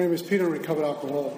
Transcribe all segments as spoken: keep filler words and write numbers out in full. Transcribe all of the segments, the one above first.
My name is Peter, I'm a recovered alcoholic.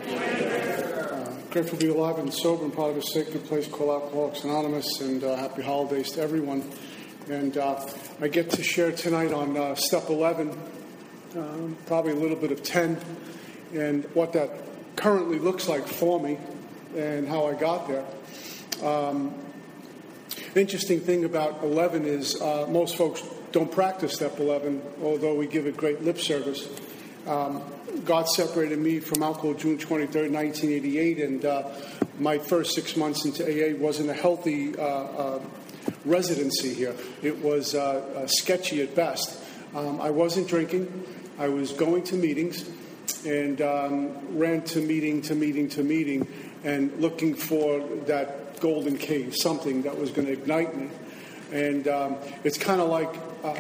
Uh, grateful to be alive and sober and part of a sacred place called Alcoholics Anonymous, and uh, happy holidays to everyone. And uh, I get to share tonight on uh, step eleven, um, probably a little bit of ten, and what that currently looks like for me and how I got there. Um, interesting thing about eleven is uh, most folks don't practice step eleven, although we give it great lip service. Um, God separated me from alcohol June twenty-third, nineteen eighty-eight, and uh, my first six months into A A wasn't a healthy uh, uh, residency here. It was uh, uh, sketchy at best. Um, I wasn't drinking. I was going to meetings and um, ran to meeting to meeting to meeting and looking for that golden cave, something that was going to ignite me. And um, it's kind of like... Uh,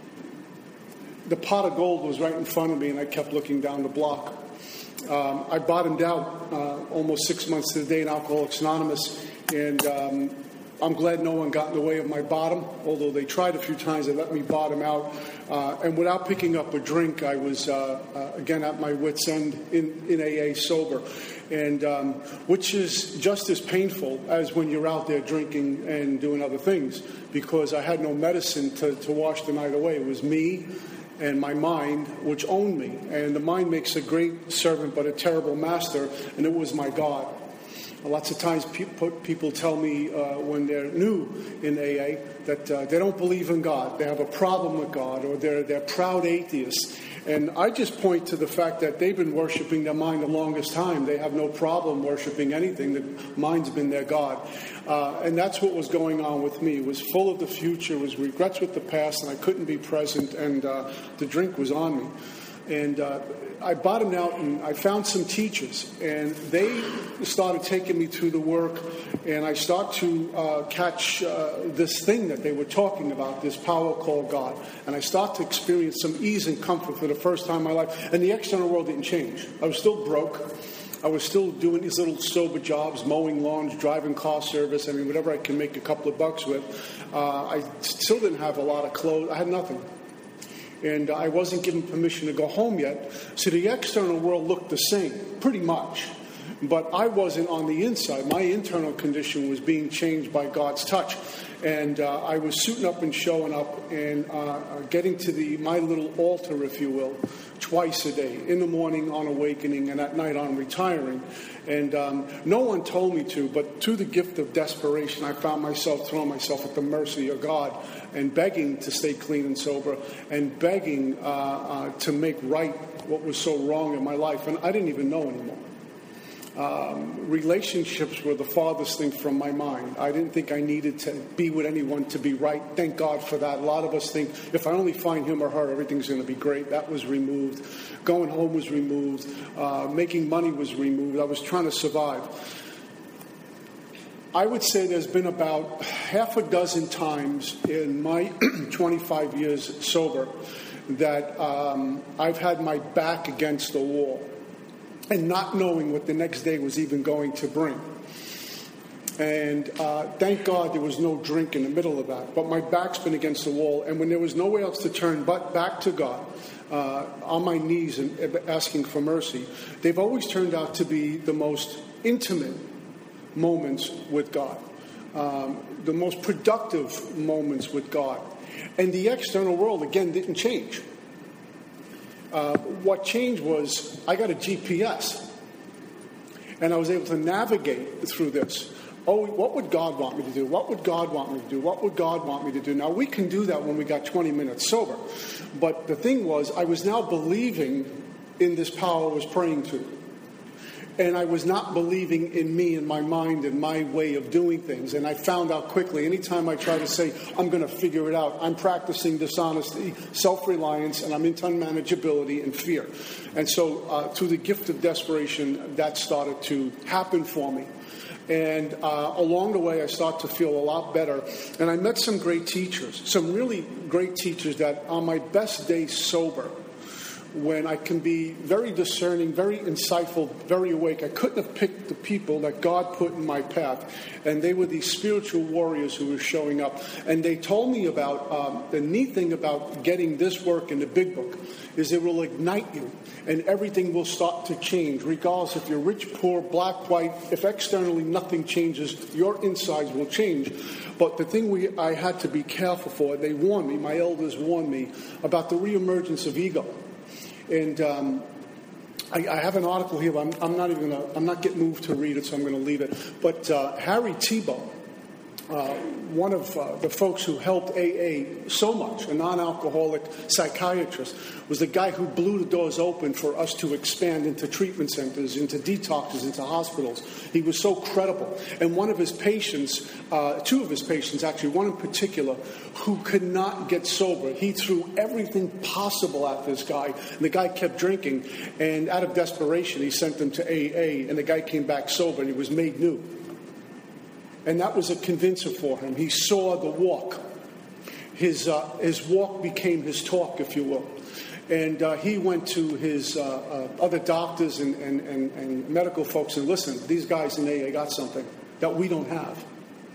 The pot of gold was right in front of me, and I kept looking down the block. Um, I bottomed out uh, almost six months to the day in Alcoholics Anonymous, and um, I'm glad no one got in the way of my bottom, although they tried a few times. They let me bottom out. Uh, and without picking up a drink, I was, uh, uh, again, at my wit's end in, in A A sober, and um, which is just as painful as when you're out there drinking and doing other things, because I had no medicine to, to wash the night away. It was me and my mind, which owned me. And the mind makes a great servant, but a terrible master, and it was my God. Lots of times pe- people tell me uh, when they're new in A A that uh, they don't believe in God. They have a problem with God, or they're, they're proud atheists. And I just point to the fact that they've been worshiping their mind the longest time. They have no problem worshiping anything. The mind's been their God. Uh, and that's what was going on with me. It was full of the future. It was regrets with the past, and I couldn't be present, and uh, the drink was on me. And uh, I bottomed out, and I found some teachers, and they started taking me through the work, and I start to uh, catch uh, this thing that they were talking about, this power called God. And I start to experience some ease and comfort for the first time in my life. And the external world didn't change. I was still broke. I was still doing these little sober jobs, mowing lawns, driving car service. I mean, whatever I can make a couple of bucks with. Uh, I still didn't have a lot of clothes. I had nothing. And I wasn't given permission to go home yet. So the external world looked the same, pretty much. But I wasn't on the inside. My internal condition was being changed by God's touch. And uh, I was suiting up and showing up and uh, getting to the my little altar, if you will, twice a day, in the morning on awakening and at night on retiring. And um, no one told me to, but through the gift of desperation, I found myself throwing myself at the mercy of God and begging to stay clean and sober, and begging uh, uh, to make right what was so wrong in my life. And I didn't even know anymore. Um, relationships were the farthest thing from my mind. I didn't think I needed to be with anyone to be right. Thank God for that. A lot of us think, if I only find him or her, everything's going to be great. That was removed. Going home was removed. Uh, making money was removed. I was trying to survive. I would say there's been about half a dozen times in my twenty-five years sober that um, I've had my back against the wall, and not knowing what the next day was even going to bring. And uh, thank God there was no drink in the middle of that. But my back's been against the wall, and when there was nowhere else to turn but back to God, uh, on my knees and asking for mercy, they've always turned out to be the most intimate moments with God, um, the most productive moments with God. And the external world, again, didn't change. Uh, what changed was I got a G P S, and I was able to navigate through this. Oh, what would God want me to do? What would God want me to do? What would God want me to do? Now, we can do that when we got twenty minutes sober. But the thing was, I was now believing in this power I was praying to. And I was not believing in me and my mind and my way of doing things. And I found out quickly, anytime I try to say, I'm going to figure it out, I'm practicing dishonesty, self-reliance, and I'm into unmanageability and fear. And so uh, through the gift of desperation, that started to happen for me. And uh, along the way, I started to feel a lot better. And I met some great teachers, some really great teachers that on my best day sober when I can be very discerning, very insightful, very awake. I couldn't have picked the people that God put in my path. And they were these spiritual warriors who were showing up. And they told me about, um, the neat thing about getting this work in the Big Book is it will ignite you. And everything will start to change, regardless if you're rich, poor, black, white. If externally nothing changes, your insides will change. But the thing we I had to be careful for, they warned me, my elders warned me, about the reemergence of ego. And um, I, I have an article here, but I'm, I'm not even gonna, I'm not getting moved to read it, so I'm going to leave it. But uh, Harry Tiebout, uh, one of uh, the folks who helped A A so much, a non-alcoholic psychiatrist, was the guy who blew the doors open for us to expand into treatment centers, into detoxes, into hospitals. He was so credible. And one of his patients, uh, two of his patients actually, one in particular, who could not get sober, he threw everything possible at this guy. And the guy kept drinking. And out of desperation, he sent him to A A. And the guy came back sober and he was made new. And that was a convincer for him. He saw the walk. His uh, his walk became his talk, if you will. And uh, he went to his uh, uh, other doctors and, and, and, and medical folks and listen, these guys in A A got something that we don't have.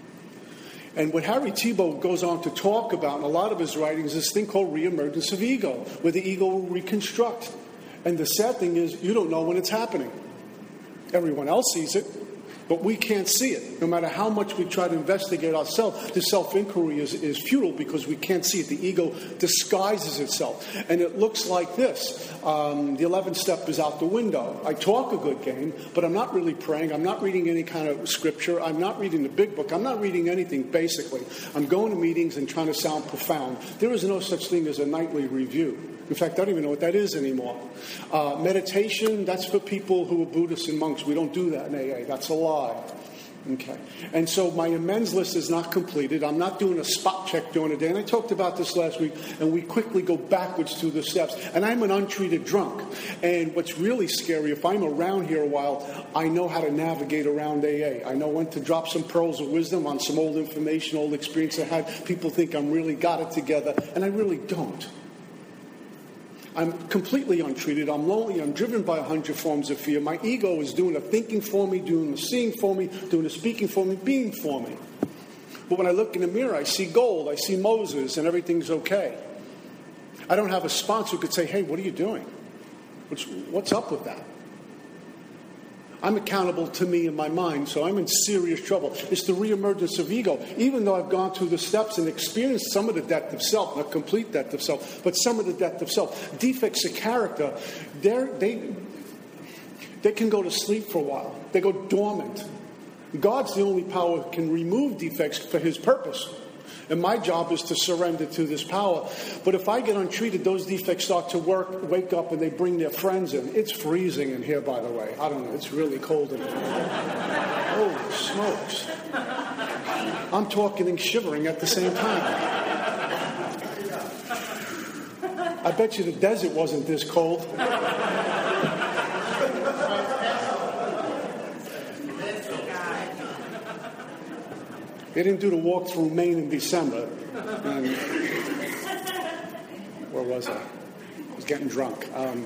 And what Harry Tiebout goes on to talk about in a lot of his writings is this thing called reemergence of ego, where the ego will reconstruct. And the sad thing is, you don't know when it's happening. Everyone else sees it, but we can't see it. No matter how much we try to investigate ourselves, the self-inquiry is, is futile because we can't see it. The ego disguises itself. And it looks like this. Um, the eleventh step is out the window. I talk a good game, but I'm not really praying. I'm not reading any kind of scripture. I'm not reading the Big Book. I'm not reading anything, basically. I'm going to meetings and trying to sound profound. There is no such thing as a nightly review. In fact, I don't even know what that is anymore. Uh, meditation, that's for people who are Buddhists and monks. We don't do that in A A. That's a lie. Okay. And so my amends list is not completed. I'm not doing a spot check during the day. And I talked about this last week, and we quickly go backwards through the steps. And I'm an untreated drunk. And what's really scary, if I'm around here a while, I know how to navigate around A A. I know when to drop some pearls of wisdom on some old information, old experience I had. People think I'm really got it together, and I really don't. I'm completely untreated. I'm lonely. I'm driven by a hundred forms of fear. My ego is doing the thinking for me, doing the seeing for me, doing the speaking for me, being for me. But when I look in the mirror, I see gold. I see Moses, and everything's okay. I don't have a sponsor who could say, hey, what are you doing? What's, what's up with that? I'm accountable to me in my mind, so I'm in serious trouble. It's the reemergence of ego. Even though I've gone through the steps and experienced some of the death of self, not complete death of self, but some of the death of self. Defects of character, they they can go to sleep for a while. They go dormant. God's the only power who can remove defects for his purpose. And my job is to surrender to this power. But if I get untreated, those defects start to work, wake up, and they bring their friends in. It's freezing in here, by the way. I don't know. It's really cold in here. Holy smokes. I'm talking and shivering at the same time. I bet you the desert wasn't this cold. They didn't do the walk through Maine in December. And where was I? I was getting drunk. Um,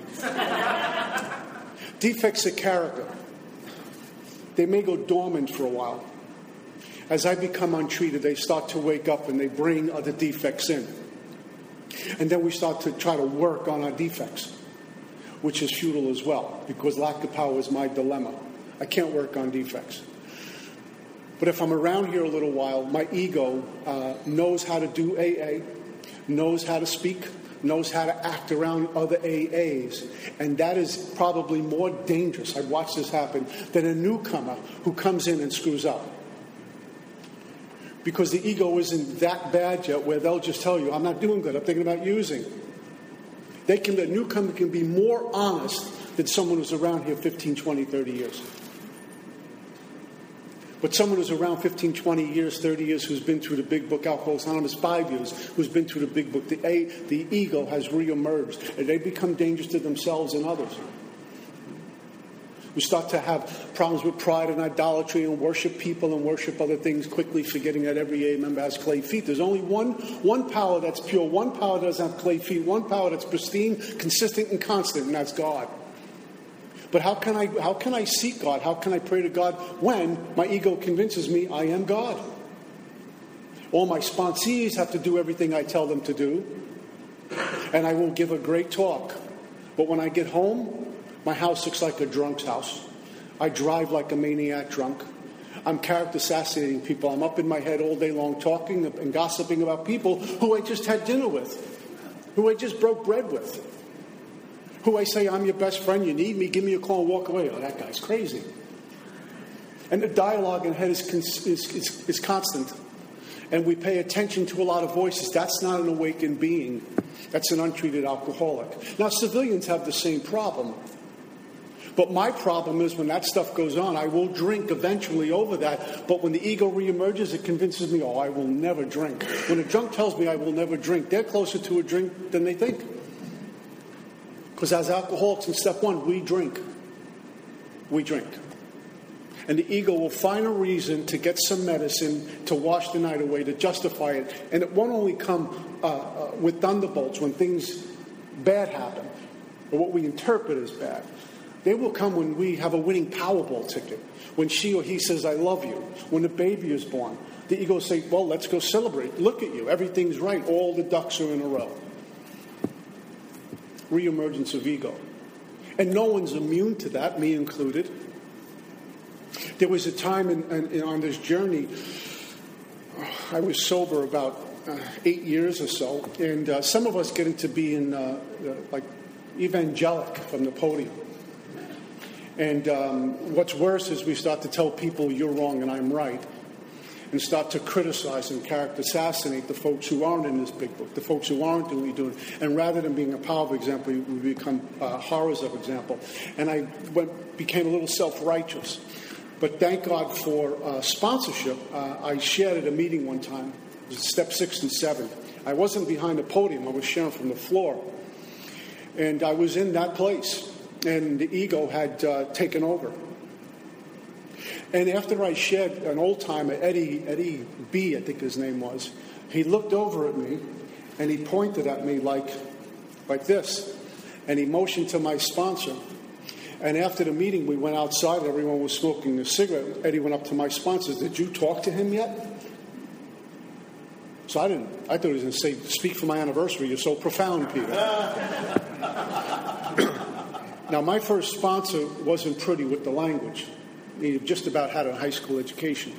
defects of character. They may go dormant for a while. As I become untreated, they start to wake up and they bring other defects in. And then we start to try to work on our defects, which is futile as well, because lack of power is my dilemma. I can't work on defects. But if I'm around here a little while, my ego uh, knows how to do A A, knows how to speak, knows how to act around other A As. And that is probably more dangerous, I've watched this happen, than a newcomer who comes in and screws up. Because the ego isn't that bad yet where they'll just tell you, I'm not doing good, I'm thinking about using. They can, a newcomer can be more honest than someone who's around here fifteen, twenty, thirty years. But someone who's around fifteen, twenty years, thirty years, who's been through the Big Book, Alcoholics Anonymous, five years, who's been through the Big Book, the, a, the ego has reemerged, and they become dangerous to themselves and others. We start to have problems with pride and idolatry and worship people and worship other things, quickly forgetting that every A member has clay feet. There's only one, one power that's pure, one power that doesn't have clay feet, one power that's pristine, consistent, and constant, and that's God. But how can I how can I seek God? How can I pray to God when my ego convinces me I am God? All my sponsees have to do everything I tell them to do, and I will give a great talk. But when I get home, my house looks like a drunk's house. I drive like a maniac drunk. I'm character assassinating people. I'm up in my head all day long talking and gossiping about people who I just had dinner with, who I just broke bread with, who I say, I'm your best friend, you need me, give me a call and walk away. Oh, that guy's crazy. And the dialogue in the head is, is, is, is constant. And we pay attention to a lot of voices. That's not an awakened being. That's an untreated alcoholic. Now, civilians have the same problem. But my problem is when that stuff goes on, I will drink eventually over that. But when the ego reemerges, it convinces me, oh, I will never drink. When a drunk tells me I will never drink, they're closer to a drink than they think. Because as alcoholics in step one, we drink. We drink. And the ego will find a reason to get some medicine to wash the night away, to justify it. And it won't only come uh, uh, with thunderbolts when things bad happen, or what we interpret as bad. They will come when we have a winning Powerball ticket, when she or he says, I love you, when the baby is born. The ego will say, well, let's go celebrate. Look at you. Everything's right. All the ducks are in a row. Reemergence of ego. And no one's immune to that, me included. There was a time in, in, on this journey, I was sober about uh, eight years or so, and uh, some of us get into being uh, uh, like evangelic from the podium. And um, what's worse is we start to tell people you're wrong and I'm right, and start to criticize and character assassinate the folks who aren't in this big book, the folks who aren't doing what you're doing. And rather than being a powerful example, we become uh, horrors of example. And I went, became a little self-righteous. But thank God for uh, sponsorship. Uh, I shared at a meeting one time, it was step six and seven. I wasn't behind the podium, I was sharing from the floor. And I was in that place. And the ego had uh, taken over. And after I shared, an old timer, Eddie, Eddie B, I think his name was, he looked over at me and he pointed at me like, like this. And he motioned to my sponsor. And after the meeting, we went outside. Everyone was smoking a cigarette. Eddie went up to my sponsor. Did you talk to him yet? So I didn't. I thought he was going to say, speak for my anniversary. You're so profound, Peter. Now, my first sponsor wasn't pretty with the language. He just about had a high school education.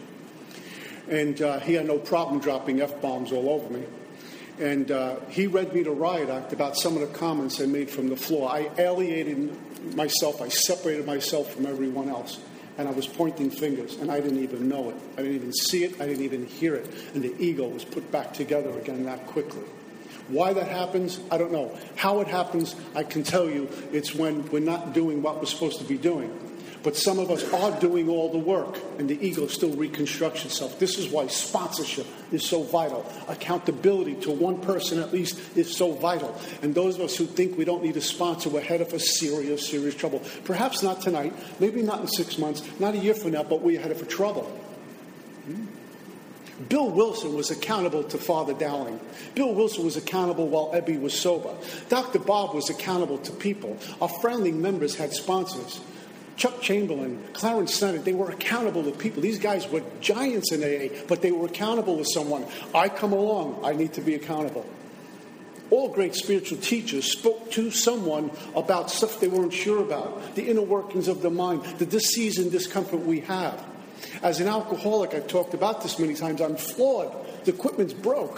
And uh, he had no problem dropping F-bombs all over me. And uh, he read me the riot act about some of the comments I made from the floor. I alienated myself. I separated myself from everyone else. And I was pointing fingers, and I didn't even know it. I didn't even see it. I didn't even hear it. And the ego was put back together again that quickly. Why that happens, I don't know. How it happens, I can tell you, it's when we're not doing what we're supposed to be doing. But some of us are doing all the work, and the ego still reconstructs itself. This is why sponsorship is so vital. Accountability to one person at least is so vital. And those of us who think we don't need a sponsor, we're headed for serious, serious trouble. Perhaps not tonight, maybe not in six months, not a year from now, but we're headed for trouble. Hmm? Bill Wilson was accountable to Father Dowling. Bill Wilson was accountable while Ebby was sober. Doctor Bob was accountable to people. Our founding members had sponsors. Chuck Chamberlain, Clarence Sennett, they were accountable to people. These guys were giants in A A, but they were accountable to someone. I come along, I need to be accountable. All great spiritual teachers spoke to someone about stuff they weren't sure about, the inner workings of the mind, the disease and discomfort we have. As an alcoholic, I've talked about this many times, I'm flawed. The equipment's broke.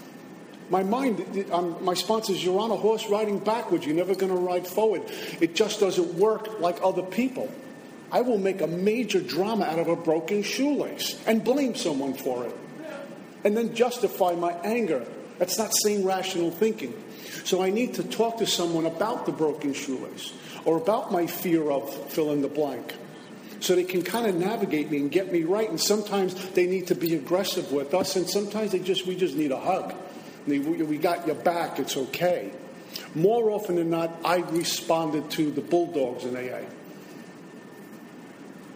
My mind, um, my sponsor says, you're on a horse riding backwards. You're never going to ride forward. It just doesn't work like other people. I will make a major drama out of a broken shoelace and blame someone for it. And then justify my anger. That's not sane, rational thinking. So I need to talk to someone about the broken shoelace or about my fear of fill in the blank. So they can kind of navigate me and get me right. And sometimes they need to be aggressive with us. And sometimes they just we just need a hug. We got your back, it's okay. More often than not, I responded to the bulldogs in A A.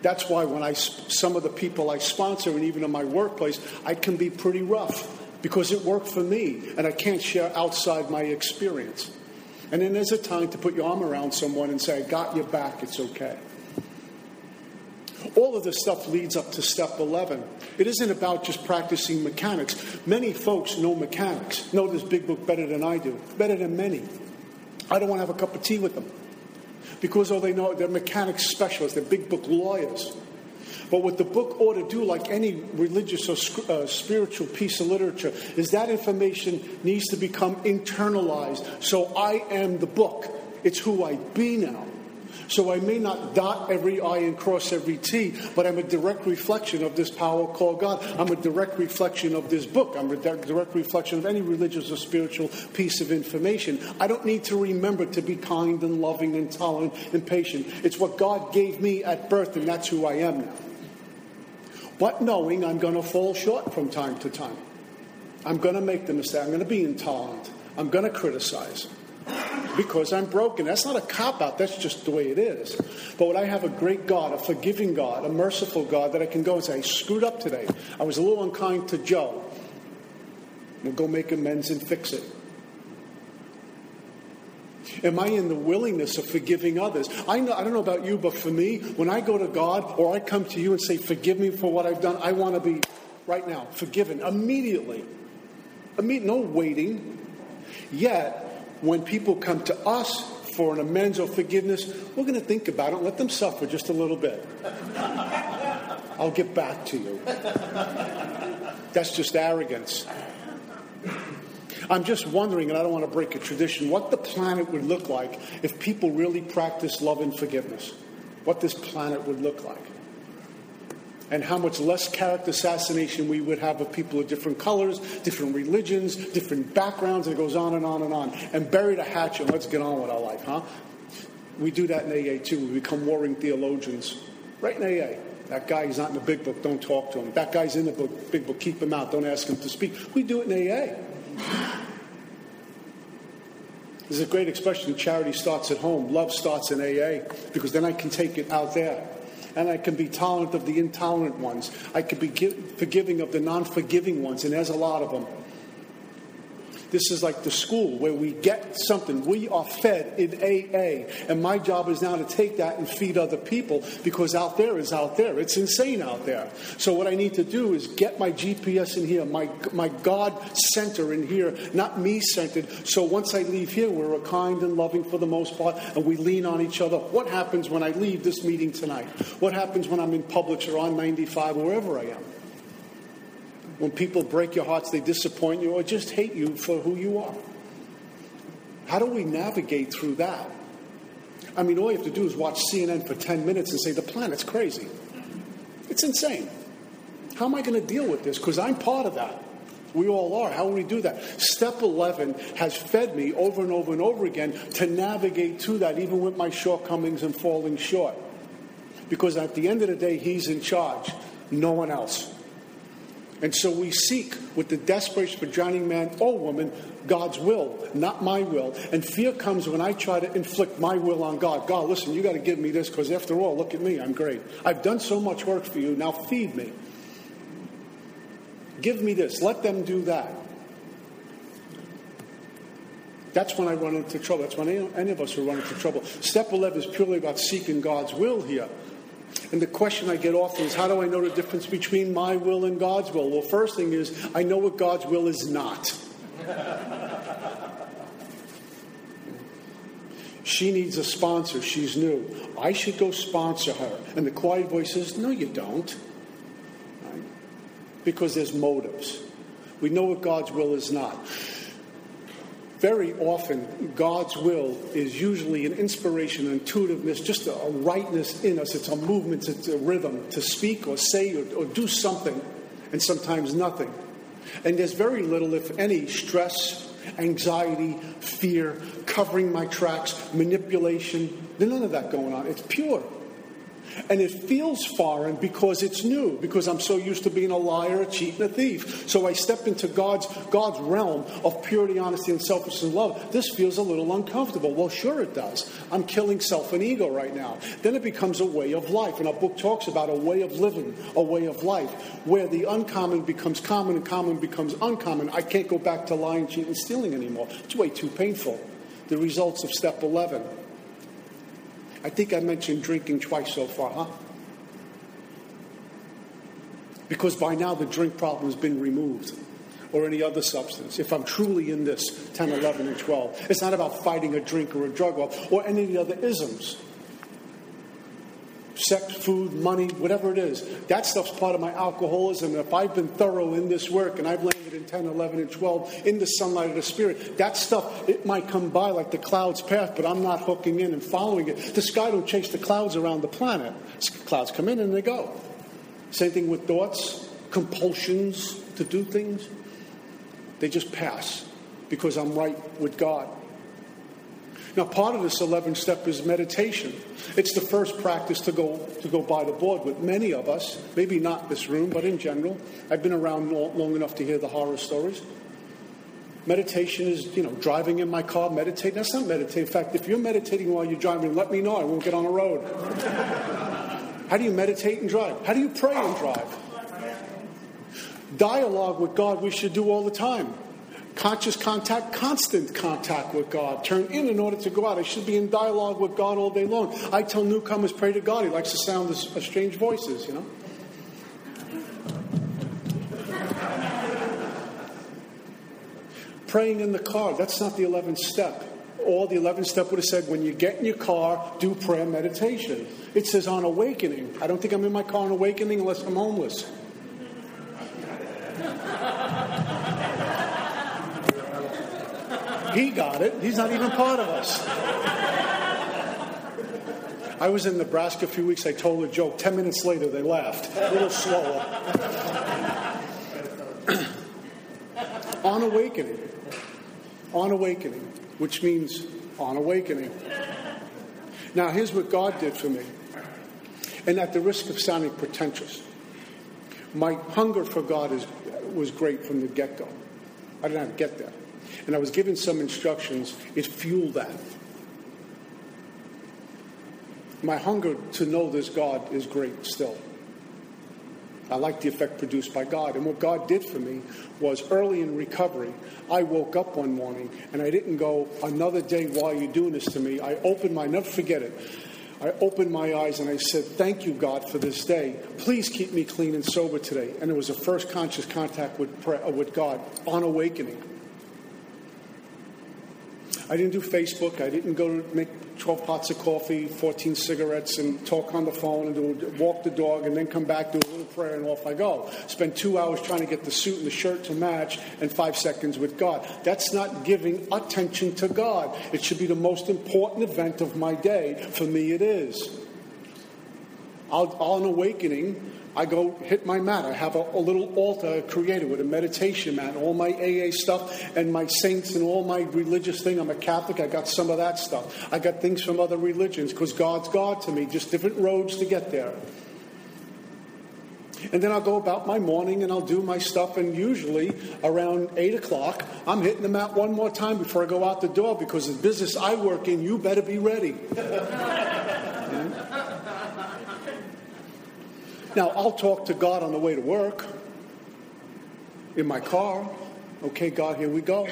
That's why when I, some of the people I sponsor, and even in my workplace, I can be pretty rough because it worked for me, and I can't share outside my experience. And then there's a time to put your arm around someone and say, I got your back, it's okay. All of this stuff leads up to step eleven. It isn't about just practicing mechanics. Many folks know mechanics, know this big book better than I do, better than many. I don't want to have a cup of tea with them because all they know, they're mechanics specialists, they're big book lawyers. But what the book ought to do, like any religious or uh, spiritual piece of literature, is that information needs to become internalized. So I am the book. It's who I be now. So I may not dot every I and cross every T, but I'm a direct reflection of this power called God. I'm a direct reflection of this book. I'm a direct reflection of any religious or spiritual piece of information. I don't need to remember to be kind and loving and tolerant and patient. It's what God gave me at birth, and that's who I am now. But knowing I'm going to fall short from time to time. I'm going to make the mistake. I'm going to be intolerant. I'm going to criticize. Because I'm broken. That's not a cop-out. That's just the way it is. But when I have a great God, a forgiving God, a merciful God, that I can go and say, I screwed up today. I was a little unkind to Joe. We'll go make amends and fix it. Am I in the willingness of forgiving others? I know, I don't know about you, but for me, when I go to God or I come to you and say, forgive me for what I've done, I want to be, right now, forgiven. Immediately. Imme- no waiting. Yet, when people come to us for an amends or forgiveness, we're going to think about it and let them suffer just a little bit. I'll get back to you. That's just arrogance. I'm just wondering, and I don't want to break a tradition, what the planet would look like if people really practiced love and forgiveness. What this planet would look like. And how much less character assassination we would have of people of different colors, different religions, different backgrounds, and it goes on and on and on. And bury the hatchet and let's get on with our life, huh? We do that in A A too. We become warring theologians. Right in A A. That guy is not in the big book, don't talk to him. That guy's in the book, big book, keep him out, don't ask him to speak. We do it in A A. There's a great expression, charity starts at home. Love starts in A A, because then I can take it out there. And I can be tolerant of the intolerant ones. I can be forgiving of the non-forgiving ones, and there's a lot of them. This is like the school where we get something. We are fed in A A. And my job is now to take that and feed other people, because out there is out there. It's insane out there. So what I need to do is get my G P S in here, my my God center in here, not me centered. So once I leave here, we're kind and loving for the most part, and we lean on each other. What happens when I leave this meeting tonight? What happens when I'm in Publix or on ninety-five or wherever I am? When people break your hearts, they disappoint you, or just hate you for who you are. How do we navigate through that? I mean, all you have to do is watch C N N for ten minutes and say, the planet's crazy. It's insane. How am I going to deal with this? Because I'm part of that. We all are. How will we do that? Step eleven has fed me over and over and over again to navigate through that, even with my shortcomings and falling short. Because at the end of the day, he's in charge, no one else. And so we seek, with the desperation for drowning man or woman, God's will, not my will. And fear comes when I try to inflict my will on God. God, listen, you got to give me this, because after all, look at me, I'm great. I've done so much work for you, now feed me. Give me this. Let them do that. That's when I run into trouble. That's when any, any of us will run into trouble. Step eleven is purely about seeking God's will here. And the question I get often is, how do I know the difference between my will and God's will? Well, first thing is, I know what God's will is not. She needs a sponsor. She's new. I should go sponsor her. And the quiet voice says, no, you don't. Right? Because there's motives. We know what God's will is not. Very often, God's will is usually an inspiration, an intuitiveness, just a rightness in us. It's a movement, it's a rhythm to speak or say or, or do something, and sometimes nothing. And there's very little, if any, stress, anxiety, fear, covering my tracks, manipulation. There's none of that going on. It's pure. And it feels foreign because it's new, because I'm so used to being a liar, a cheat, and a thief. So I step into God's God's realm of purity, honesty, and selflessness and love. This feels a little uncomfortable. Well, sure it does. I'm killing self and ego right now. Then it becomes a way of life. And our book talks about a way of living, a way of life, where the uncommon becomes common and common becomes uncommon. I can't go back to lying, cheating, and stealing anymore. It's way too painful. The results of step eleven. I think I mentioned drinking twice so far, huh? Because by now the drink problem has been removed, or any other substance. If I'm truly in this ten, eleven, and twelve, it's not about fighting a drink or a drug or, or any of the other isms. Sex, food, money, whatever it is. That stuff's part of my alcoholism. And if I've been thorough in this work and I've landed in ten, eleven, and twelve in the sunlight of the Spirit, that stuff, it might come by like the clouds path, but I'm not hooking in and following it. The sky don't chase the clouds around the planet. Clouds come in and they go. Same thing with thoughts, compulsions to do things. They just pass because I'm right with God. Now, part of this eleventh step is meditation. It's the first practice to go to go by the board with many of us, maybe not this room, but in general. I've been around long enough to hear the horror stories. Meditation is, you know, driving in my car, meditating. That's not meditating. In fact, if you're meditating while you're driving, let me know. I won't get on the road. How do you meditate and drive? How do you pray and drive? Dialogue with God we should do all the time. Conscious contact, constant contact with God. Turn in in order to go out. I should be in dialogue with God all day long. I tell newcomers, pray to God. He likes the sound of strange voices, you know. Praying in the car, that's not the eleventh step. All the eleventh step would have said, when you get in your car, do prayer meditation. It says on awakening. I don't think I'm in my car on awakening unless I'm homeless. He got it. He's not even part of us. I was in Nebraska a few weeks. I told a joke. Ten minutes later, they laughed. A little slower. On awakening. On awakening. Which means on awakening. Now, here's what God did for me. And at the risk of sounding pretentious, my hunger for God is, was great from the get-go. I didn't have to get there. And I was given some instructions. It fueled that. My hunger to know this God is great still. I like the effect produced by God. And what God did for me was early in recovery, I woke up one morning and I didn't go, another day while you're doing this to me. I opened my, never forget it. I opened my eyes and I said, thank you, God, for this day. Please keep me clean and sober today. And it was the first conscious contact with prayer, with God on awakening. I didn't do Facebook. I didn't go to make twelve pots of coffee, fourteen cigarettes, and talk on the phone and do, walk the dog and then come back, do a little prayer, and off I go. Spend two hours trying to get the suit and the shirt to match and five seconds with God. That's not giving attention to God. It should be the most important event of my day. For me, it is. I'll, on awakening, I go hit my mat. I have a, a little altar created with a meditation mat, all my A A stuff, and my saints and all my religious thing. I'm a Catholic. I got some of that stuff. I got things from other religions because God's God to me, just different roads to get there. And then I'll go about my morning and I'll do my stuff. And usually around eight o'clock, I'm hitting the mat one more time before I go out the door because the business I work in, you better be ready. Now, I'll talk to God on the way to work, in my car. Okay, God, here we go.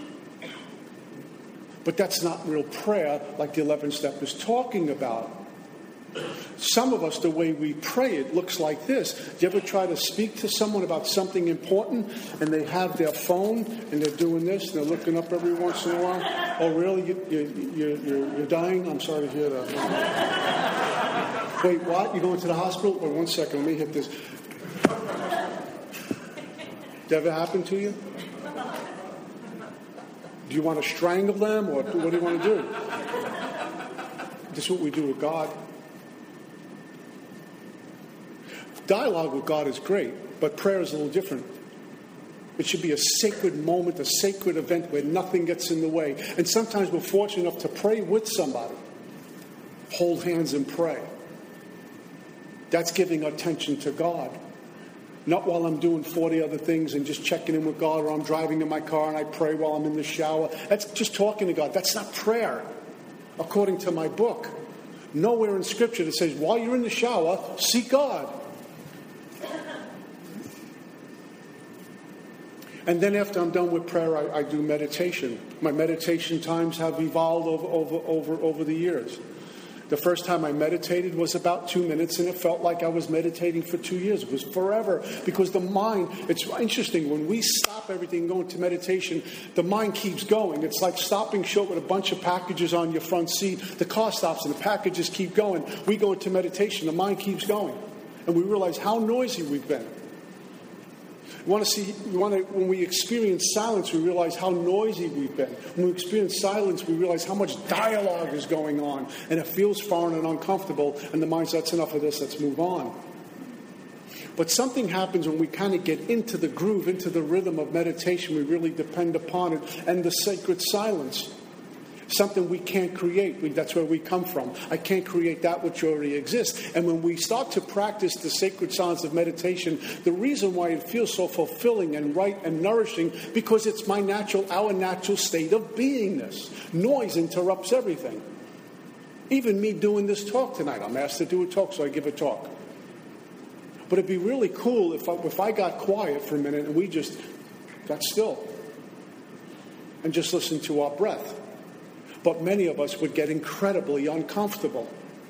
But that's not real prayer like the eleventh step is talking about. Some of us, the way we pray, it looks like this. Do you ever try to speak to someone about something important and they have their phone and they're doing this and they're looking up every once in a while? Oh, really? You, you, you, you're, you're dying? I'm sorry to hear that. Wait, what? You going to the hospital? Wait, one second. Let me hit this. Did that ever happen to you? Do you want to strangle them, or what do you want to do? This is what we do with God. Dialogue with God is great, but prayer is a little different. It should be a sacred moment, a sacred event where nothing gets in the way. And sometimes we're fortunate enough to pray with somebody. Hold hands and pray. That's giving attention to God. Not while I'm doing forty other things and just checking in with God, or I'm driving in my car and I pray while I'm in the shower. That's just talking to God. That's not prayer, according to my book. Nowhere in Scripture that says, while you're in the shower, seek God. And then after I'm done with prayer, I, I do meditation. My meditation times have evolved over, over, over, over the years. The first time I meditated was about two minutes, and it felt like I was meditating for two years. It was forever, because the mind, it's interesting, when we stop everything and go into meditation, the mind keeps going. It's like stopping short with a bunch of packages on your front seat. The car stops and the packages keep going. We go into meditation, the mind keeps going. And we realize how noisy we've been. We want to see, we want to, when we experience silence, we realize how noisy we've been. When we experience silence, we realize how much dialogue is going on. And it feels foreign and uncomfortable. And the mind says, that's enough of this, let's move on. But something happens when we kind of get into the groove, into the rhythm of meditation. We really depend upon it. And the sacred silence. Something we can't create. We, that's where we come from. I can't create that which already exists. And when we start to practice the sacred silence of meditation, the reason why it feels so fulfilling and right and nourishing, because it's my natural, our natural state of beingness. Noise interrupts everything. Even me doing this talk tonight. I'm asked to do a talk, so I give a talk. But it'd be really cool if I, if I got quiet for a minute and we just got still and just listened to our breath. But many of us would get incredibly uncomfortable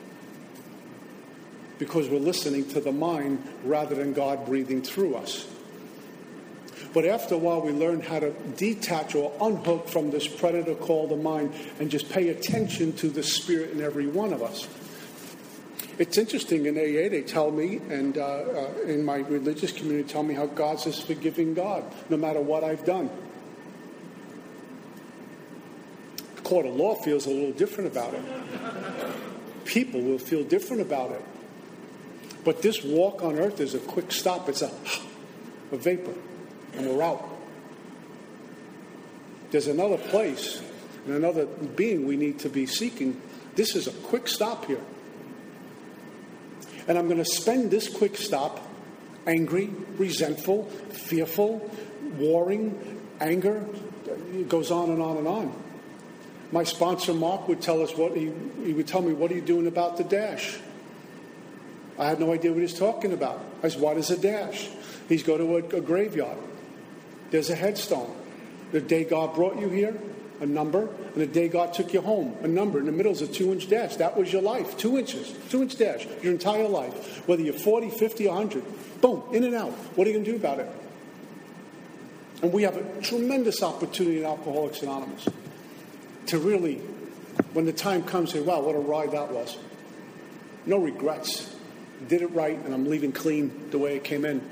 because we're listening to the mind rather than God breathing through us. But after a while, we learn how to detach or unhook from this predator called the mind and just pay attention to the spirit in every one of us. It's interesting, in A A they tell me, and uh, uh, in my religious community tell me how God's this forgiving God, no matter what I've done. Court of law feels a little different about it. People will feel different about it. But this walk on earth is a quick stop. It's a, a vapor, and we're out. There's another place and another being we need to be seeking. This is a quick stop here. And I'm going to spend this quick stop angry, resentful, fearful, warring, anger. It goes on and on and on. My sponsor, Mark, would tell us what he, he would tell me, what are you doing about the dash? I had no idea what he was talking about. I said, what is a dash? He's go to a, a graveyard. There's a headstone. The day God brought you here, a number, and the day God took you home, a number. In the middle is a two-inch dash. That was your life, two inches, two-inch dash, your entire life. Whether you're forty, fifty, one hundred, boom, in and out. What are you going to do about it? And we have a tremendous opportunity in Alcoholics Anonymous to really, when the time comes, say, wow, what a ride that was. No regrets. Did it right, and I'm leaving clean the way it came in.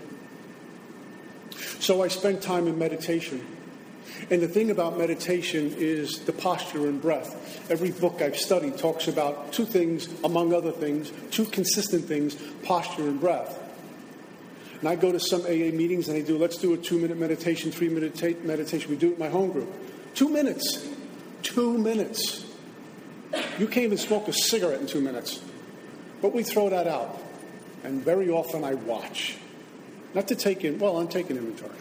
So I spend time in meditation. And the thing about meditation is the posture and breath. Every book I've studied talks about two things, among other things, two consistent things, posture and breath. And I go to some A A meetings and they do, let's do a two-minute meditation, three-minute ta- meditation. We do it in my home group. Two minutes. Two minutes. You can't even smoke a cigarette in two minutes. But we throw that out. And very often I watch. Not to take in, well, I'm taking inventory.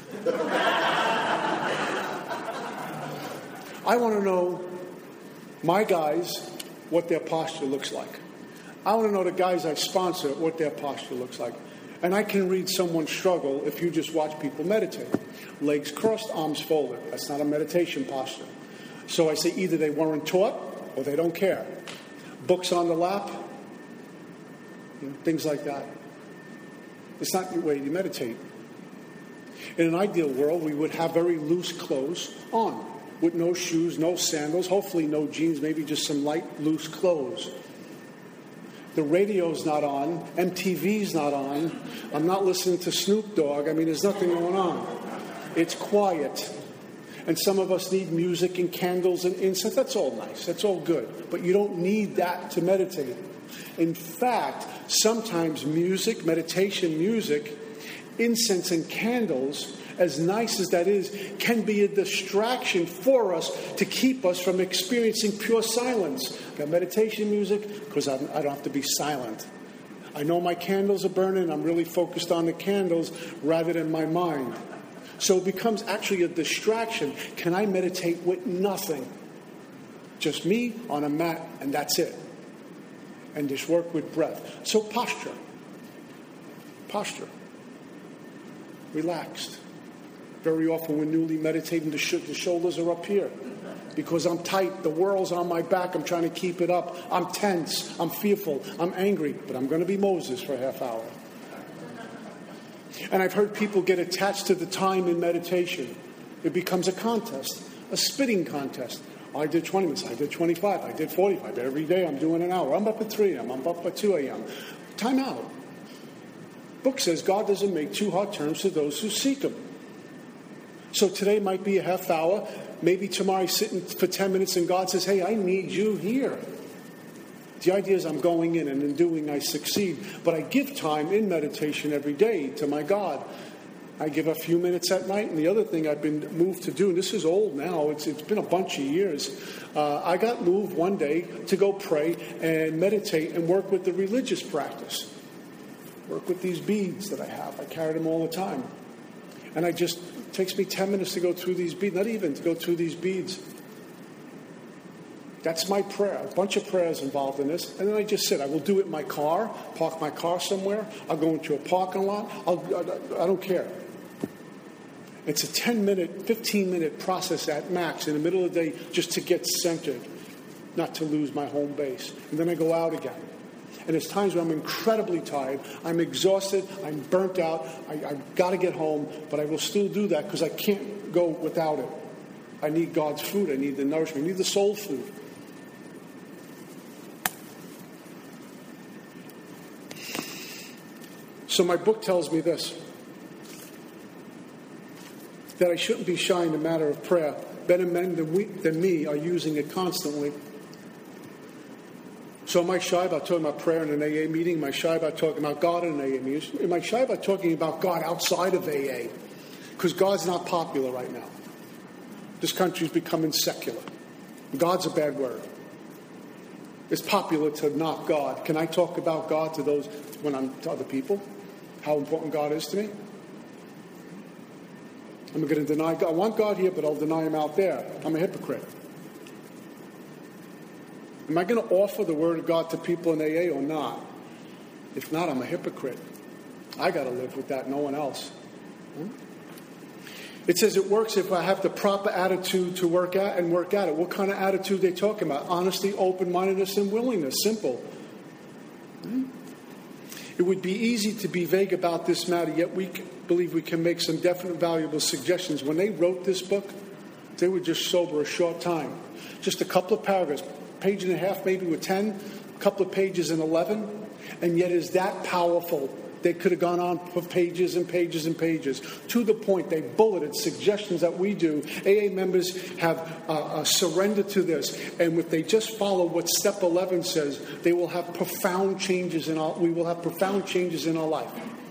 I want to know my guys, what their posture looks like. I want to know the guys I sponsor, what their posture looks like. And I can read someone struggle if you just watch people meditate. Legs crossed, arms folded. That's not a meditation posture. So I say either they weren't taught or they don't care. Books on the lap, you know, things like that. It's not the way you meditate. In an ideal world, we would have very loose clothes on, with no shoes, no sandals, hopefully no jeans, maybe just some light, loose clothes. The radio's not on, M T V's not on, I'm not listening to Snoop Dogg. I mean, there's nothing going on. It's quiet. And some of us need music and candles and incense. That's all nice. That's all good. But you don't need that to meditate. In fact, sometimes music, meditation music, incense and candles, as nice as that is, can be a distraction for us to keep us from experiencing pure silence. Got meditation music because I don't have to be silent. I know my candles are burning. I'm really focused on the candles rather than my mind. So it becomes actually a distraction. Can I meditate with nothing? Just me on a mat, and that's it. And just work with breath. So posture. Posture. Relaxed. Very often when newly meditating, the, sh- the shoulders are up here. Because I'm tight. The world's on my back. I'm trying to keep it up. I'm tense. I'm fearful. I'm angry. But I'm going to be Moses for a half hour. And I've heard people get attached to the time in meditation. It becomes a contest. A spitting contest. I did twenty minutes. I did twenty-five. I did forty-five. Every day I'm doing an hour. I'm up at three a.m. I'm up at two a.m. Time out. Book says God doesn't make too hard terms to those who seek Him. So today might be a half hour. Maybe tomorrow I'm sitting for ten minutes and God says, hey, I need you here. The idea is I'm going in and in doing I succeed. But I give time in meditation every day to my God. I give a few minutes at night. And the other thing I've been moved to do, and this is old now, it's it's been a bunch of years. Uh, I got moved one day to go pray and meditate and work with the religious practice. Work with these beads that I have. I carry them all the time. And I just, it takes me ten minutes to go through these beads, not even to go through these beads. That's my prayer. A bunch of prayers involved in this. And then I just sit. I will do it in my car, park my car somewhere. I'll go into a parking lot. I'll, I, I don't care. It's a ten-minute, fifteen-minute process at max in the middle of the day just to get centered, not to lose my home base. And then I go out again. And there's times when I'm incredibly tired. I'm exhausted. I'm burnt out. I, I've got to get home. But I will still do that because I can't go without it. I need God's food. I need the nourishment. I need the soul food. So my book tells me this, that I shouldn't be shy in the matter of prayer. Better men than, we, than me are using it constantly. So am I shy about talking about prayer in an A A meeting? Am I shy about talking about God in an A A meeting? Am I shy about talking about God outside of A A? Because God's not popular right now. This country's becoming secular. God's a bad word. It's popular to knock God. Can I talk about God to those when I'm to other people? How important God is to me? I'm going to deny God. I want God here, but I'll deny Him out there. I'm a hypocrite. Am I going to offer the Word of God to people in A A or not? If not, I'm a hypocrite. I got to live with that, no one else. It says it works if I have the proper attitude to work at and work at it. What kind of attitude are they talking about? Honesty, open-mindedness, and willingness. Simple. It would be easy to be vague about this matter, yet we believe we can make some definite valuable suggestions. When they wrote this book, they were just sober a short time. Just a couple of paragraphs, page and a half maybe with ten, a couple of pages and eleven, and yet is that powerful. They could have gone on for pages and pages and pages. To the point, they bulleted suggestions that we do. A A members have uh, uh, surrendered to this. And if they just follow what step eleven says, they will have profound changes in our, we will have profound changes in our life.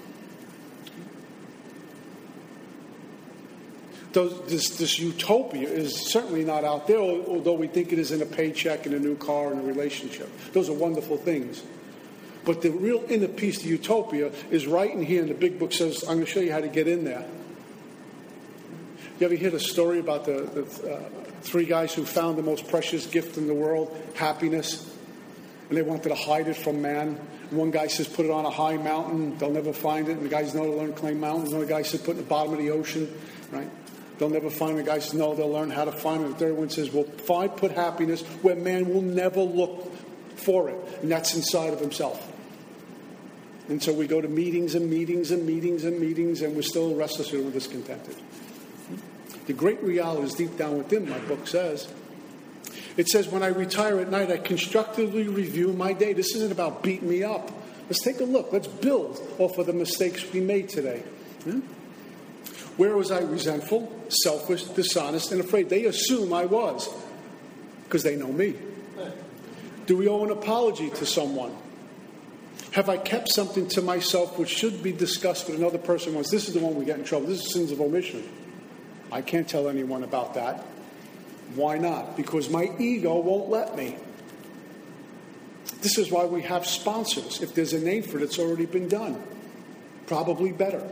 Those, this, this utopia is certainly not out there, although we think it is in a paycheck and a new car and a relationship. Those are wonderful things. But the real inner peace, the utopia, is right in here. And the big book says, I'm going to show you how to get in there. You ever hear the story about the, the uh, three guys who found the most precious gift in the world, happiness? And they wanted to hide it from man. And one guy says, put it on a high mountain. They'll never find it. And the guys know to learn to climb mountains. Another guy says, put it in the bottom of the ocean. Right? They'll never find it. The guy says, no, they'll learn how to find it. The third one says, well, find, put happiness where man will never look for it. And that's inside of himself. And so we go to meetings and meetings and meetings and meetings, and we're still restless and discontented. The great reality is deep down within, my book says. It says, when I retire at night, I constructively review my day. This isn't about beating me up. Let's take a look. Let's build off of the mistakes we made today. Hmm? Where was I resentful, selfish, dishonest, and afraid? They assume I was, because they know me. Do we owe an apology to someone? Have I kept something to myself which should be discussed with another person once? This is the one we get in trouble. This is sins of omission. I can't tell anyone about that. Why not? Because my ego won't let me. This is why we have sponsors. If there's a name for it, it's already been done. Probably better.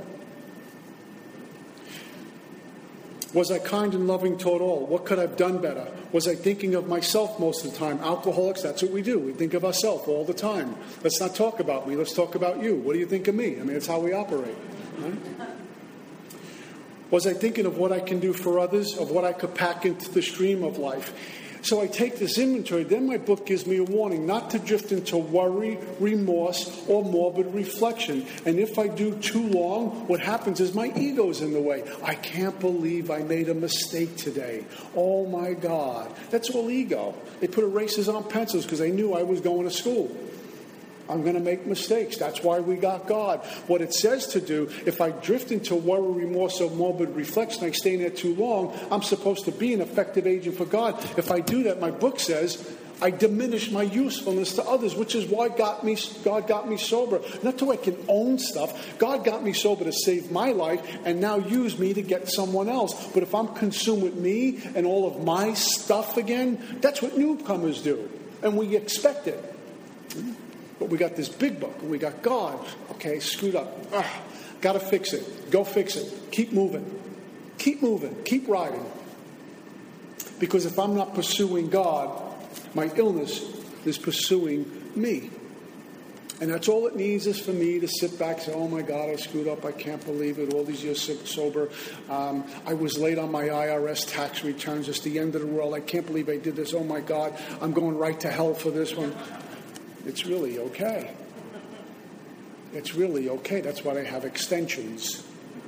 Was I kind and loving toward all? What could I have done better? Was I thinking of myself most of the time? Alcoholics, that's what we do. We think of ourselves all the time. Let's not talk about me. Let's talk about you. What do you think of me? I mean, that's how we operate. Right? Was I thinking of what I can do for others, of what I could pack into the stream of life? So I take this inventory. Then my book gives me a warning not to drift into worry, remorse, or morbid reflection. And if I do too long, what happens is my ego's in the way. I can't believe I made a mistake today. Oh my God. That's all ego. They put erasers on pencils because they knew I was going to school. I'm going to make mistakes. That's why we got God. What it says to do, if I drift into worry, remorse, or morbid reflection, I stay in there too long, I'm supposed to be an effective agent for God. If I do that, my book says, I diminish my usefulness to others, which is why got me, God got me sober. Not so I can own stuff. God got me sober to save my life and now use me to get someone else. But if I'm consumed with me and all of my stuff again, that's what newcomers do. And we expect it. But we got this big book, and we got God. Okay, screwed up. Ugh, got to fix it. Go fix it. Keep moving. Keep moving. Keep riding. Because if I'm not pursuing God, my illness is pursuing me. And that's all it needs is for me to sit back and say, oh my God, I screwed up. I can't believe it. All these years sober. Um, I was late on my I R S tax returns. It's the end of the world. I can't believe I did this. Oh my God, I'm going right to hell for this one. It's really okay. It's really okay. That's why they have extensions.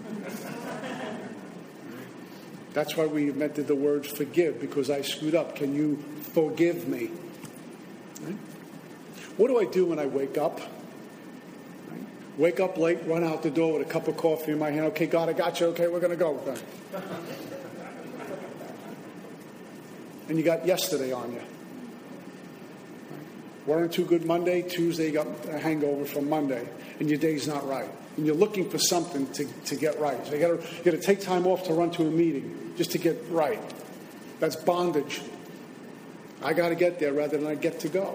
That's why we invented the word forgive, because I screwed up. Can you forgive me? Right? What do I do when I wake up? Right? Wake up late, run out the door with a cup of coffee in my hand. Okay, God, I got you. Okay, we're going to go. And you got yesterday on you. Weren't too good Monday, Tuesday you got a hangover from Monday, and your day's not right. And you're looking for something to, to get right. So you got to you got to take time off to run to a meeting just to get right. That's bondage. I got to get there rather than I get to go.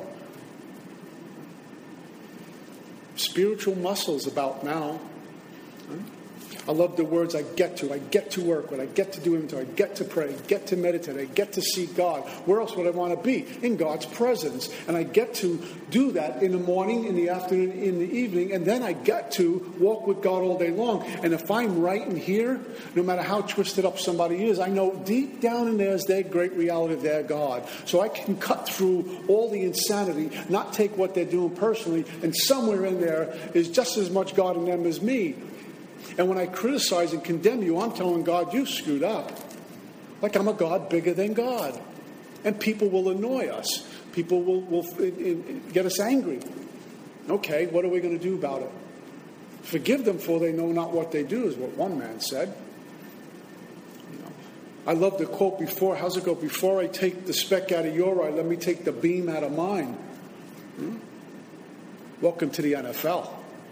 Spiritual muscles about now. I love the words I get to. I get to work with. I get to do inventory. I get to pray. I get to meditate. I get to seek God. Where else would I want to be? In God's presence. And I get to do that in the morning, in the afternoon, in the evening. And then I get to walk with God all day long. And if I'm right in here, no matter how twisted up somebody is, I know deep down in there is their great reality of their God. So I can cut through all the insanity, not take what they're doing personally, and somewhere in there is just as much God in them as me. And when I criticize and condemn you, I'm telling God, you screwed up. Like I'm a God bigger than God. And people will annoy us. People will, will get us angry. Okay, what are we going to do about it? Forgive them, for they know not what they do, is what one man said. You know, I love the quote before. How's it go? Before I take the speck out of your eye, let me take the beam out of mine. Hmm? Welcome to the N F L.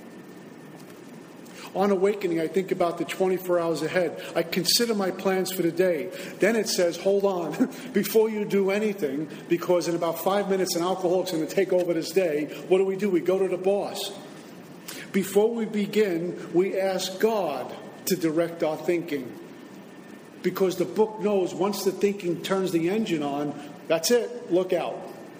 On awakening, I think about the twenty-four hours ahead. I consider my plans for the day. Then it says, hold on, before you do anything, because in about five minutes an alcoholic's going to take over this day. What do we do? We go to the boss. Before we begin, we ask God to direct our thinking. Because the book knows once the thinking turns the engine on, that's it, look out.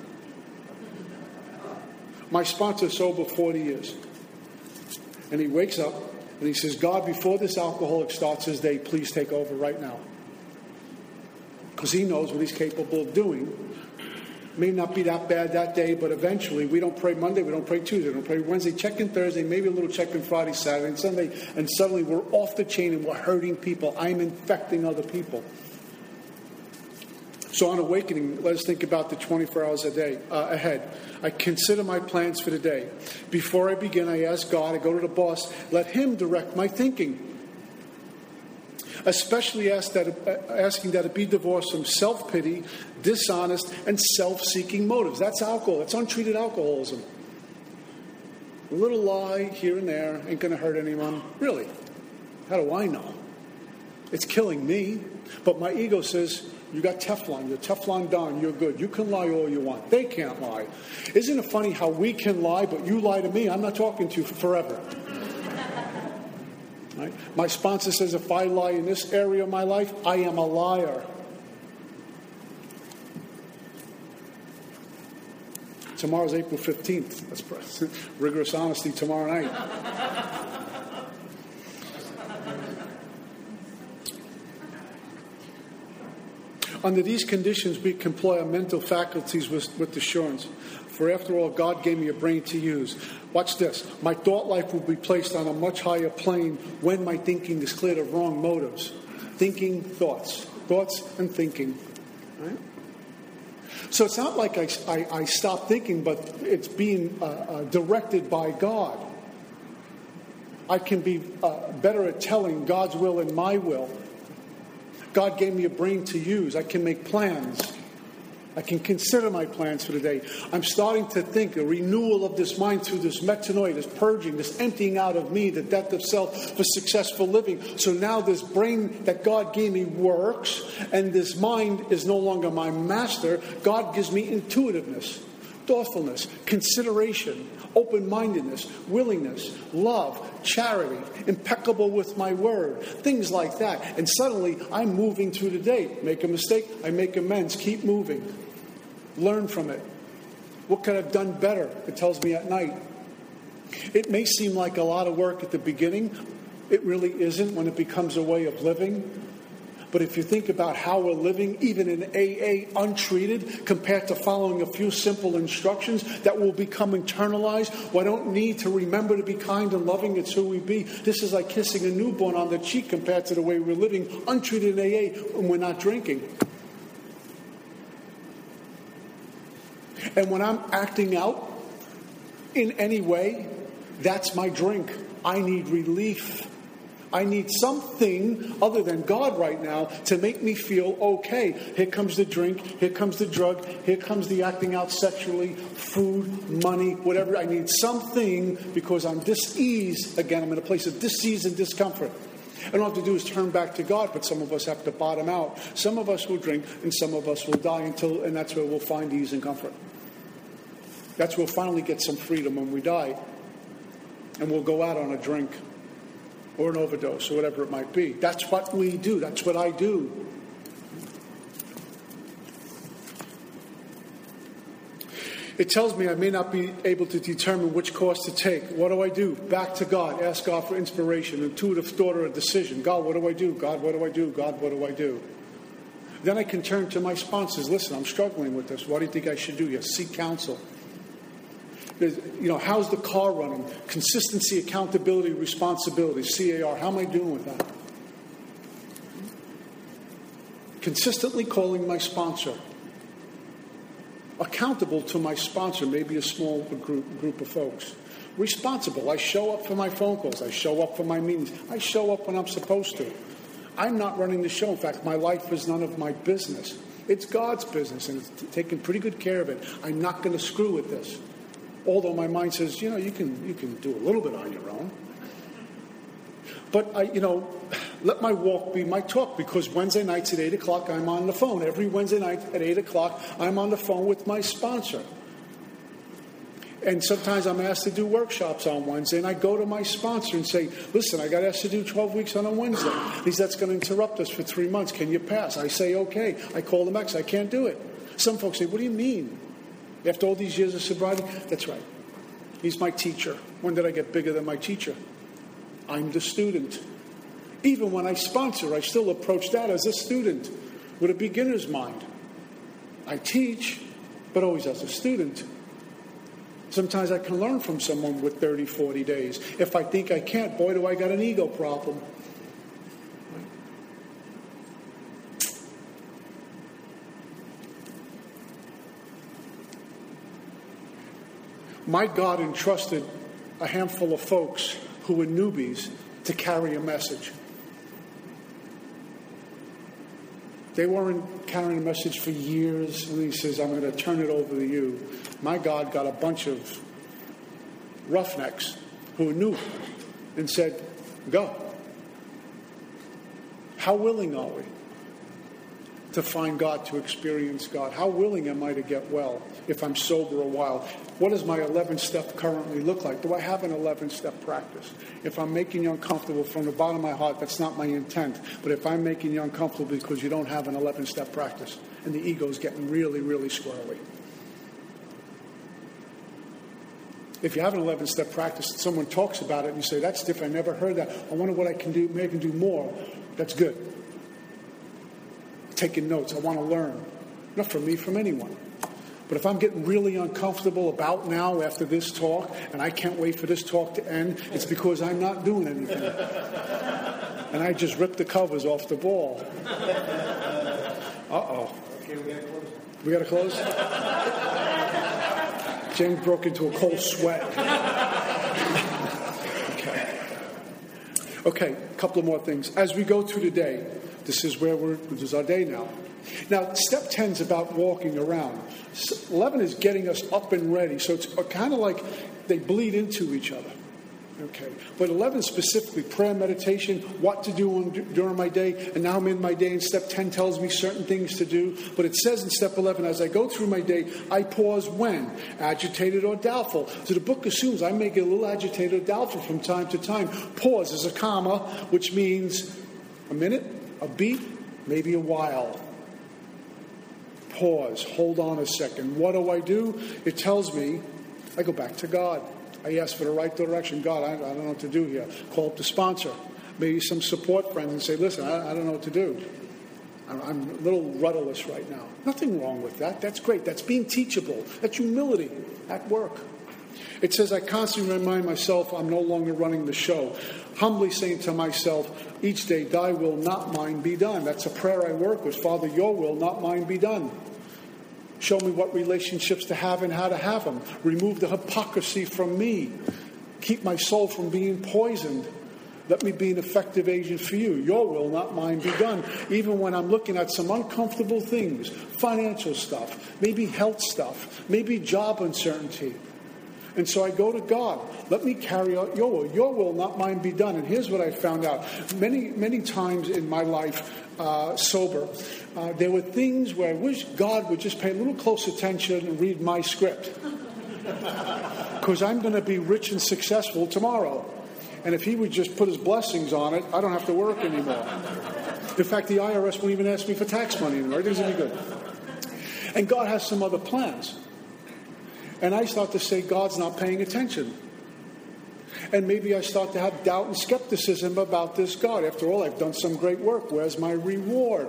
My sponsor's sober forty years. And he wakes up and he says, God, before this alcoholic starts his day, please take over right now. Because he knows what he's capable of doing. May not be that bad that day, but eventually we don't pray Monday, we don't pray Tuesday, we don't pray Wednesday, check in Thursday, maybe a little check in Friday, Saturday, and Sunday, and suddenly we're off the chain and we're hurting people. I'm infecting other people. So on awakening, let us think about the twenty-four hours a day uh, ahead. I consider my plans for the day. Before I begin, I ask God, I go to the boss, let him direct my thinking. Especially ask that, uh, asking that it be divorced from self-pity, dishonest, and self-seeking motives. That's alcohol. That's untreated alcoholism. A little lie here and there ain't going to hurt anyone. Really? How do I know? It's killing me. But my ego says, You got Teflon. You're Teflon Don. You're good. You can lie all you want. They can't lie. Isn't it funny how we can lie, but you lie to me? I'm not talking to you forever. Right? My sponsor says if I lie in this area of my life, I am a liar. Tomorrow's April fifteenth. That's rigorous honesty tomorrow night. Under these conditions, we can employ our mental faculties with, with assurance. For after all, God gave me a brain to use. Watch this. My thought life will be placed on a much higher plane when my thinking is cleared of wrong motives. Thinking, thoughts. Thoughts and thinking. Right? So it's not like I, I, I stop thinking, but it's being uh, uh, directed by God. I can be uh, better at telling God's will and my will. God gave me a brain to use. I can make plans. I can consider my plans for the day. I'm starting to think a renewal of this mind through this metanoia, this purging, this emptying out of me, the death of self for successful living. So now this brain that God gave me works, and this mind is no longer my master. God gives me intuitiveness, thoughtfulness, consideration, open-mindedness, willingness, love, charity, impeccable with my word, things like that. And suddenly, I'm moving through the day. Make a mistake, I make amends, keep moving. Learn from it. What could I have done better? It tells me at night. It may seem like a lot of work at the beginning. It really isn't when it becomes a way of living. But if you think about how we're living, even in A A untreated, compared to following a few simple instructions that will become internalized, well, I don't need to remember to be kind and loving. It's who we be. This is like kissing a newborn on the cheek compared to the way we're living untreated in A A when we're not drinking. And when I'm acting out in any way, that's my drink. I need relief. I need something other than God right now to make me feel okay. Here comes the drink. Here comes the drug. Here comes the acting out sexually, food, money, whatever. I need something because I'm dis-ease. Again, I'm in a place of dis-ease and discomfort. And all I have to do is turn back to God, but some of us have to bottom out. Some of us will drink, and some of us will die until, and that's where we'll find ease and comfort. That's where we'll finally get some freedom when we die. And we'll go out on a drink or an overdose or whatever it might be. That's what we do. That's what I do. It tells me I may not be able to determine which course to take. What do I do? Back to God. Ask God for inspiration, intuitive thought or a decision. God, what do I do? God, what do I do? God, what do I do? Then I can turn to my sponsors. Listen, I'm struggling with this. What do you think I should do? Yes, seek counsel. You know, how's the car running? Consistency, accountability, responsibility, C A R. How am I doing with that? Consistently calling my sponsor. Accountable to my sponsor, maybe a small group, group of folks. Responsible. I show up for my phone calls. I show up for my meetings. I show up when I'm supposed to. I'm not running the show. In fact, my life is none of my business. It's God's business, and it's taking pretty good care of it. I'm not going to screw with this. Although my mind says, you know, you can you can do a little bit on your own. But, I, you know, let my walk be my talk, because Wednesday nights at eight o'clock, I'm on the phone. Every Wednesday night at eight o'clock, I'm on the phone with my sponsor. And sometimes I'm asked to do workshops on Wednesday, and I go to my sponsor and say, listen, I got asked to do twelve weeks on a Wednesday. He says, that's going to interrupt us for three months. Can you pass? I say, okay. I call them back. I can't do it. Some folks say, what do you mean? After all these years of sobriety? That's right. He's my teacher. When did I get bigger than my teacher? I'm the student. Even when I sponsor, I still approach that as a student with a beginner's mind. I teach, but always as a student. Sometimes I can learn from someone with thirty, forty days. If I think I can't, boy, do I got an ego problem. My God entrusted a handful of folks who were newbies to carry a message. They weren't carrying a message for years, and he says, I'm going to turn it over to you. My God got a bunch of roughnecks who knew and said, go. How willing are we to find God, to experience God? How willing am I to get well if I'm sober a while? What does my eleven-step currently look like? Do I have an eleven-step practice? If I'm making you uncomfortable from the bottom of my heart, that's not my intent. But if I'm making you uncomfortable because you don't have an eleven-step practice and the ego's getting really, really squirrely. If you have an eleven-step practice and someone talks about it and you say, that's different, I never heard that, I wonder what I can do, maybe I can do more, that's good. Taking notes, I want to learn. Not from me, from anyone. But if I'm getting really uncomfortable about now after this talk, and I can't wait for this talk to end, it's because I'm not doing anything. And I just ripped the covers off the ball. Uh-oh. Okay, we got to close. We got to close? James broke into a cold sweat. Okay. Okay, a couple of more things. As we go through the day, this is where we're, this is our day now. Now, step ten is about walking around. eleven is getting us up and ready. So it's kind of like they bleed into each other. Okay. But eleven specifically, prayer, meditation, what to do on, during my day. And now I'm in my day, and step ten tells me certain things to do. But it says in step eleven, as I go through my day, I pause when? Agitated or doubtful. So the book assumes I may get a little agitated or doubtful from time to time. Pause is a comma, which means a minute, a beat, maybe a while. Pause. Hold on a second. What do I do? It tells me I go back to God. I ask for the right direction. God, I, I don't know what to do here. Call up the sponsor. Maybe some support friends and say, listen, I, I don't know what to do. I'm, I'm a little rudderless right now. Nothing wrong with that. That's great. That's being teachable. That's humility at work. It says I constantly remind myself I'm no longer running the show. Humbly saying to myself each day, thy will, not mine, be done. That's a prayer I work with. Father, your will, not mine, be done. Show me what relationships to have and how to have them. Remove the hypocrisy from me. Keep my soul from being poisoned. Let me be an effective agent for you. Your will, not mine, be done. Even when I'm looking at some uncomfortable things, financial stuff, maybe health stuff, maybe job uncertainty. And so I go to God. Let me carry out your will. Your will, not mine, be done. And here's what I found out. Many, many times in my life, uh, sober, uh, there were things where I wish God would just pay a little close attention and read my script. Because I'm going to be rich and successful tomorrow. And if he would just put his blessings on it, I don't have to work anymore. In fact, the I R S won't even ask me for tax money anymore. Everything's going to be good. And God has some other plans. And I start to say, God's not paying attention. And maybe I start to have doubt and skepticism about this God. After all, I've done some great work. Where's my reward?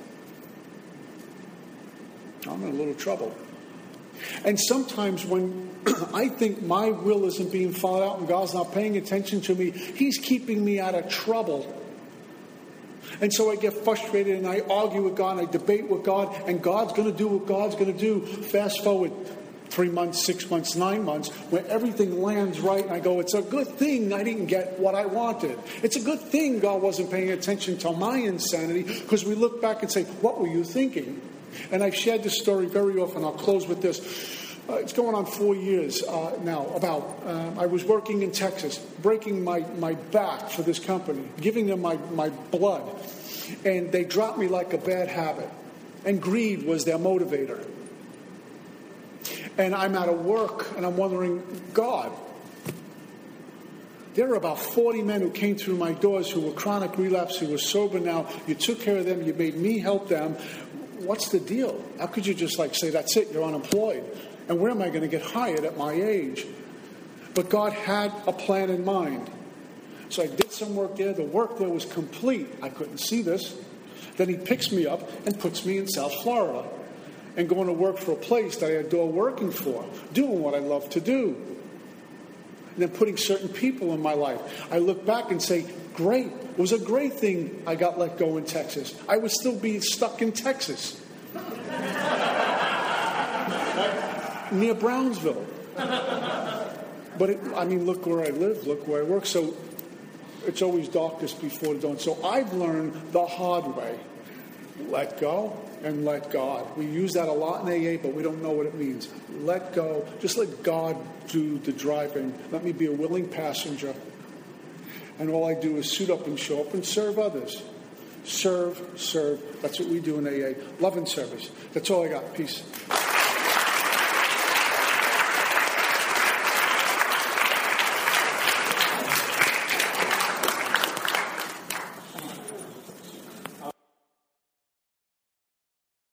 I'm in a little trouble. And sometimes when I think my will isn't being followed out and God's not paying attention to me, he's keeping me out of trouble. And so I get frustrated and I argue with God and I debate with God, and God's going to do what God's going to do. Fast forward three months, six months, nine months, when everything lands right, and I go, it's a good thing I didn't get what I wanted. It's a good thing God wasn't paying attention to my insanity, because we look back and say, what were you thinking? And I've shared this story very often. I'll close with this. Uh, it's going on four years uh, now, about. Uh, I was working in Texas, breaking my, my back for this company, giving them my, my blood. And they dropped me like a bad habit. And greed was their motivator. And I'm out of work, and I'm wondering, God, there are about forty men who came through my doors who were chronic relapse, who were sober now. You took care of them. You made me help them. What's the deal? How could you just like say, that's it, you're unemployed? And where am I going to get hired at my age? But God had a plan in mind. So I did some work there. The work there was complete. I couldn't see this. Then he picks me up and puts me in South Florida and going to work for a place that I adore working for, doing what I love to do. And then putting certain people in my life. I look back and say, great. It was a great thing I got let go in Texas. I would still be stuck in Texas. Near Brownsville. But, it, I mean, look where I live, look where I work. So it's always darkest before the dawn. So I've learned the hard way. Let go and let God. We use that a lot in A A, but we don't know what it means. Let go. Just let God do the driving. Let me be a willing passenger. And all I do is suit up and show up and serve others. serve, serve. That's what we do in A A. Love and service. That's all I got. Peace.